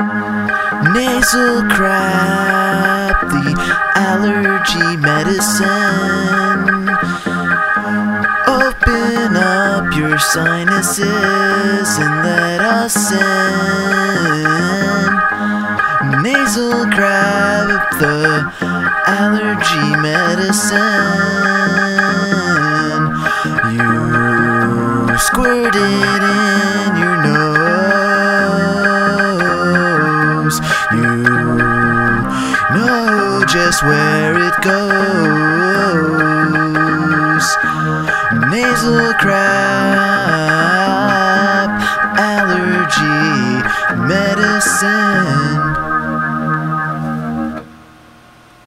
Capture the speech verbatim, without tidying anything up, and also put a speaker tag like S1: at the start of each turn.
S1: Nasal crap, the allergy medicine. Open up your sinuses and let us in. Nasal crap, the allergy medicine.